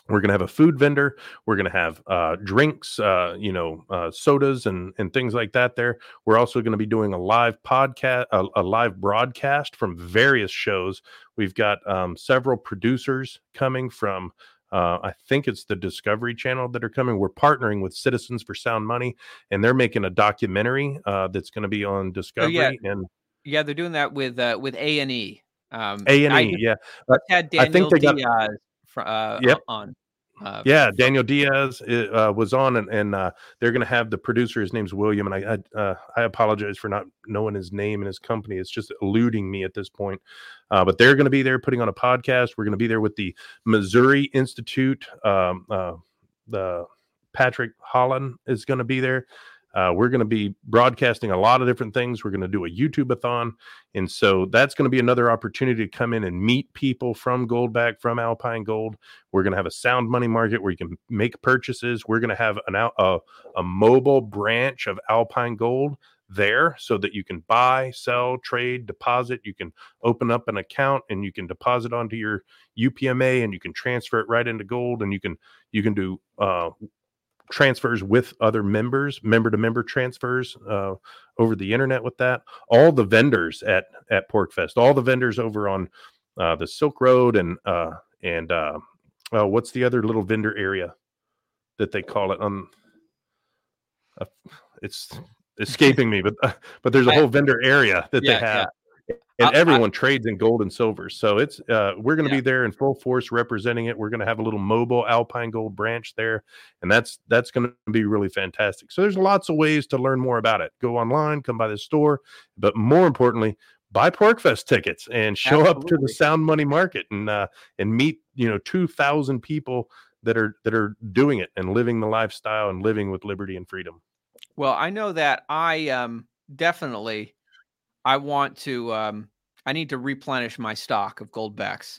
We're going to have a food vendor. We're going to have drinks, sodas and things like that there. We're also going to be doing a live podcast, a live broadcast from various shows. We've got several producers coming from, I think it's the Discovery Channel that are coming. We're partnering with Citizens for Sound Money, and they're making a documentary that's going to be on Discovery. And yeah, they're doing that with A&E. A&E, yeah. Just had I think Daniel they got, Diaz yep. on. Yeah, Daniel Diaz was on, and they're going to have the producer. His name's William, and I apologize for not knowing his name and his company. It's just eluding me at this point. But they're going to be there putting on a podcast. We're going to be there with the Missouri Institute. The Patrick Holland is going to be there. We're going to be broadcasting a lot of different things. We're going to do a YouTube-a-thon. And so that's going to be another opportunity to come in and meet people from Goldback, from Alpine Gold. We're going to have a sound money market where you can make purchases. We're going to have a mobile branch of Alpine Gold there so that you can buy, sell, trade, deposit. You can open up an account and you can deposit onto your UPMA and you can transfer it right into gold, and you can do transfers with other members, member to member transfers over the internet with that. All the vendors at PorcFest, all the vendors over on the Silk Road and what's the other little vendor area that they call it? It's escaping me, but there's a whole vendor area that they have. And everyone trades in gold and silver. So it's we're going to be there in full force representing it. We're going to have a little mobile Alpine Gold branch there. And that's going to be really fantastic. So there's lots of ways to learn more about it. Go online, come by the store. But more importantly, buy PorcFest tickets and show up to the Sound Money Market and meet 2,000 people that are doing it and living the lifestyle and living with liberty and freedom. Well, I know that I definitely I want to I need to replenish my stock of Goldbacks.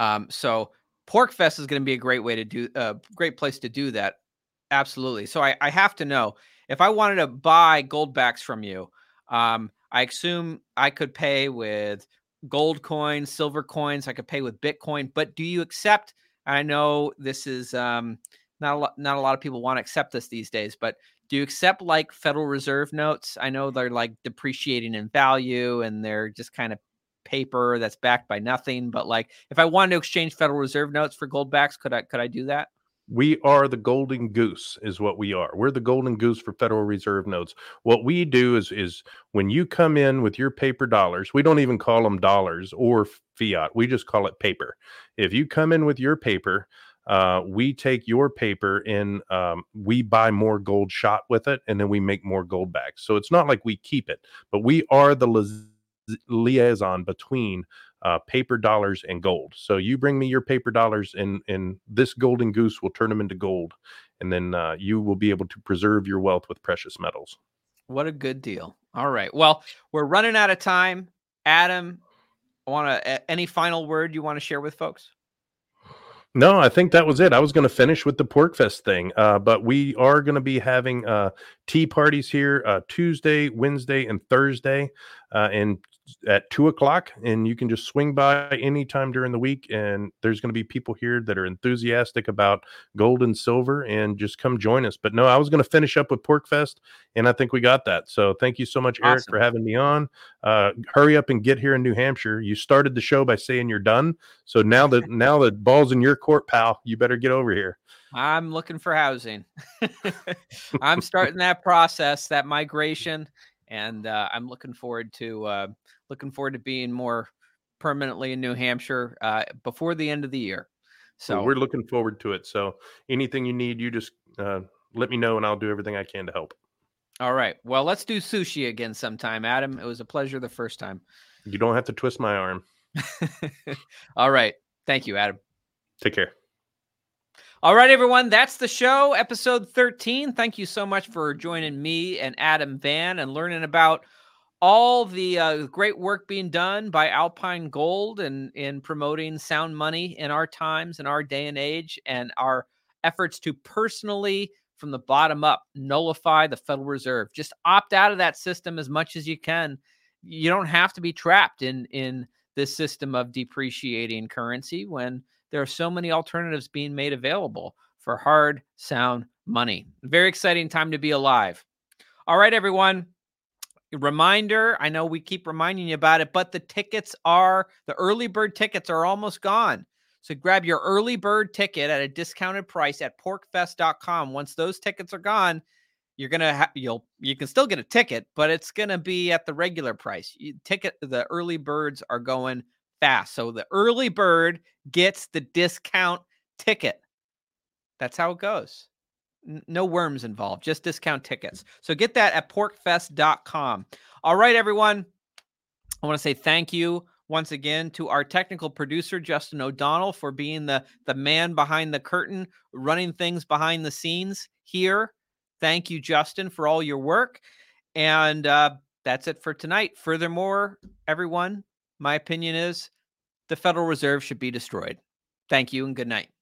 So PorcFest is going to be a great way to do great place to do that. Absolutely. So I have to know, if I wanted to buy Goldbacks from you, I assume I could pay with gold coins, silver coins. I could pay with Bitcoin, but do you accept? I know this is not a lot of people want to accept this these days, but do you accept like Federal Reserve notes? I know they're like depreciating in value and they're just kind of paper that's backed by nothing. But like, if I wanted to exchange Federal Reserve notes for Goldbacks, could I do that? We are the golden goose is what we are. We're the golden goose for Federal Reserve notes. What we do is when you come in with your paper dollars, we don't even call them dollars or fiat. We just call it paper. If you come in with your paper, we take your paper and we buy more gold shot with it, and then we make more gold back. So it's not like we keep it, but we are the liaison between paper dollars and gold. So you bring me your paper dollars, and this golden goose will turn them into gold, and then you will be able to preserve your wealth with precious metals. What a good deal. All right. Well, we're running out of time. Adam, any final word you want to share with folks? No, I think that was it. I was going to finish with the PorcFest thing, but we are going to be having tea parties here Tuesday, Wednesday, and Thursday, and at 2:00, and you can just swing by anytime during the week. And there's going to be people here that are enthusiastic about gold and silver, and just come join us. But no, I was going to finish up with PorcFest, and I think we got that. So thank you so much, Eric, for having me on. Hurry up and get here in New Hampshire. You started the show by saying you're done. So now the ball's in your court, pal. You better get over here. I'm looking for housing. I'm starting that process, that migration, and I'm looking forward to being more permanently in New Hampshire before the end of the year. So well, we're looking forward to it. So anything you need, you just let me know, and I'll do everything I can to help. All right. Well, let's do sushi again sometime, Adam. It was a pleasure the first time. You don't have to twist my arm. All right. Thank you, Adam. Take care. All right, everyone. That's the show, episode 13. Thank you so much for joining me and Adam Van and learning about all the great work being done by Alpine Gold and in promoting sound money in our times, in our day and age, and our efforts to personally, from the bottom up, nullify the Federal Reserve. Just opt out of that system as much as you can. You don't have to be trapped in this system of depreciating currency when there are so many alternatives being made available for hard, sound money. Very exciting time to be alive. All right, everyone. Reminder, I know we keep reminding you about it, but the early bird tickets are almost gone. So grab your early bird ticket at a discounted price at porkfest.com. Once those tickets are gone, you're going to you can still get a ticket, but it's going to be at the regular price. The early birds are going fast. So the early bird gets the discount ticket. That's how it goes. No worms involved, just discount tickets. So get that at porkfest.com. All right, everyone. I want to say thank you once again to our technical producer, Justin O'Donnell, for being the man behind the curtain, running things behind the scenes here. Thank you, Justin, for all your work. And that's it for tonight. Furthermore, everyone, my opinion is the Federal Reserve should be destroyed. Thank you and good night.